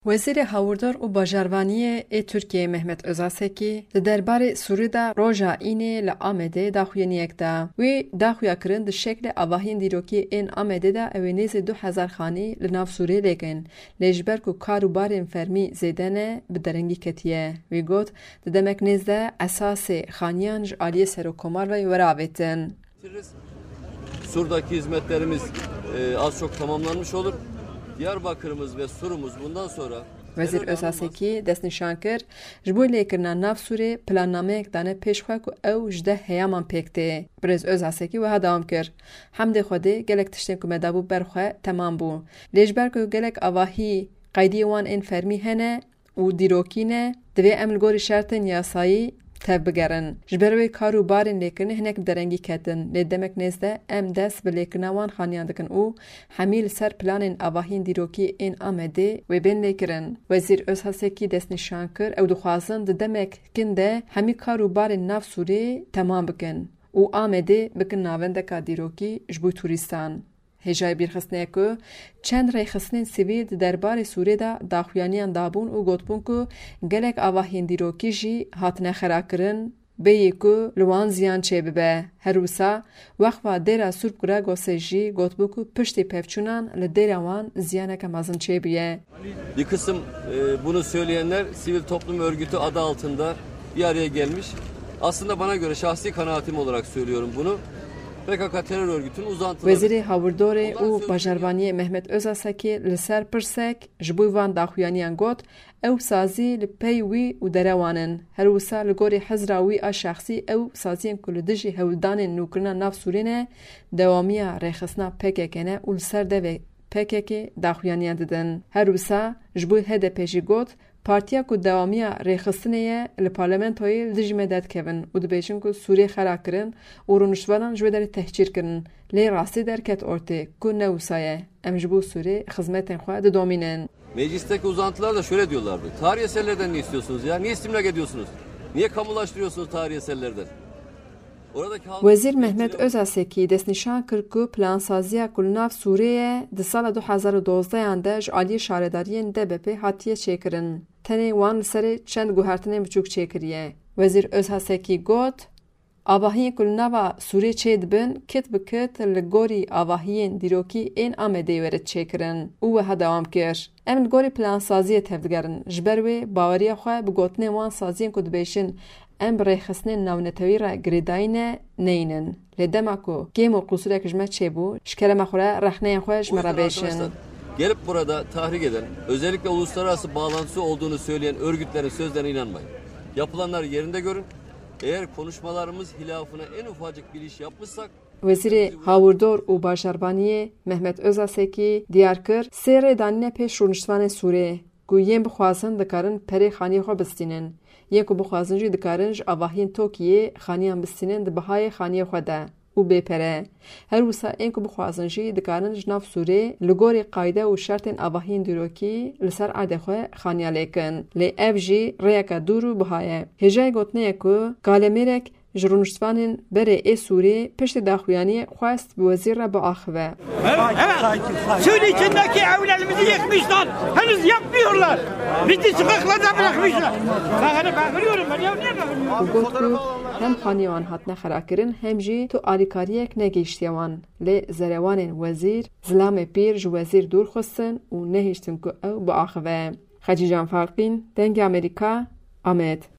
وزیر هاوردار و باجاروانی ترکیه مهمت ازاسکی درباره سوریدا روژا اینه لآمده داخوینیک دا و داخویا کرن ده شکل آواهین دیروکی این آمده دا اوینیز 2000 خانی لناف سوری لگن لیجبر کو کاروبار فرمی زیدنه بدرنگی کتیه و گوت ده دمک نیزده اساس خانیانج آلیه سروکمار و وراویتن. Sur'daki hizmetlerimiz az çok tamamlanmış olur. Diyarbakır'ımız ve Sur'umuz bundan sonra وزیر اساسکی دست نشان کرد جبوی لیکرنا ناف سوری پلاننامه یک دانه پیش خواه که او جده هیامان پیکته. برز اساسکی و ها دوام کرد. حمد خوده گلک تشتیم که مدابو برخواه تمام بو. لیجبر که گلک آواهی قیدی وان این فرمی هنه و دیروکینه دوی عمل گوری شرط یاسایی تب بگرن. جبروی کاروبارین لیکرنه هنک درنگی کتن. لیدمک نزده ام دست به لیکرنوان خانیان دکن او حمیل سر پلانین آواهین دیروکی این آمده و بین لیکرن. وزیر اساسکی دست نشان کر او دخوازن دمک کنده همی کاروبارین ناف سوری تمام بکن. او آمده بکن ناوندکا دیروکی جبوی توریستان. هجای بیرخستنه که چند رای خستنین سیویل دربار سوری دا داخویانیان دابون و گوتبون که گلک آواهین دیروکی جی هاتنه خرا کرن بیه که لوان زیان چه ببه. هروسا وقت و دیره سورب گره گوسه جی گوتبون که پشتی پفچونان لدیره وان زیانه که مازن چه بیه. Bir kısım bunu söyleyenler sivil toplum örgütü adı altında bir araya gelmiş. Aslında bana göre şahsi kanaatim olarak söylüyorum bunu. PKK terör örgütünün uzantıları. وزیر هاورداره و باجاروانی مهمت ازاسکی لسر پرسک جبوی وان داخویانیان گوت او سازی لپی وی و دروانن. هر وسا لگوری حزراوی شخصی او سازیم کل دجی هولدان نوکرنا ناف سورینه دوامیا ریخسنا پککنه و لسر دوی پکک داخویانیان ددن. هر وسا جبوی هده پیشی گوت پارتیا کو دوامیه ریخستنیه لپارلمنتوی لدیج مدد کردن و دبیشن کو سوریه خراب کردن و رونشتوالان جوی در تحقیر کردن لی راستی درکت orte کو نوسایه امجبو سوری خدمتن خواه دومینن. Meclisteki uzantılar da şöyle diyorlardı. Tarihi eserlerden ne istiyorsunuz ya? Niye istimlak ediyorsunuz? Niye kamulaştırıyorsunuz tarihi eserlerden? وزیر مهمت ازاسکی دست نشان کرد که پلانسازی کلناف سوریه در سال 2012 انداز عالی شارداری DBP هاتیه چکرن. تنی وان سر چند گوهرتنه بچوک چکریه. وزیر ازاسکی گفت آواهی کلناف سوریه چید بن کت بکت لگوری آواهین دیروکی این آمده ورد چکرن. او ها دوام کرد. امن گوری پلانسازی تفدگرن. جبروی باوری خواه بگوتنه وان سازین کد بیشن ام برای خسنین نونتوی را گریداینه نینن. لدماکو گیم و قصور اکجمه چه بو شکر مخوره رخنه خوش مرابیشن. Gelip burada tahrik eden, özellikle uluslararası bağlantısı olduğunu söyleyen örgütlerin sözlerine inanmayın. Yapılanları yerinde görün. Eğer konuşmalarımız hilafına en ufacık bir iş yapmışsak وزیر هاوردار و باجاروانی مهمت ازاسکی دیار کر سیر دانینه پیش رونشتوان سوریه گویم بخوازن دکارن پری خانی خو بستینن. یکو بخوازن جی دکارنج آواهین توکیه خانیان بستینن دبهای خانی خدا و بپره. هر وسا اینکو بخوازن جی دکارنج ناف سوری لگوری قاعده و شرط آواهین دیروکی لسر عده خو خانیا لیکن. لی اف جی ریاکا دورو بهایه. هجای گوتنه یکو کالمیرک جرونشتوانın bere Suriye peşte dahuyani khwast bu vazir ra baakhve. Evet. Suriye içindeki evlerimizi yıkmışlar. Henüz yapmıyorlar. Bizi sokaklarda bırakmışlar. Ben bakıyorum ben ya niye bakıyorum? hem xaniyan hatne xarakirin hem jî tu alikariyek negeştiyan. Le zerewanên vazir zilame pîr ji vazir dûr xwestin û nehîştin ku ew biaxive. Xecî Can Farqîn, Dengê Amerîka, Amed.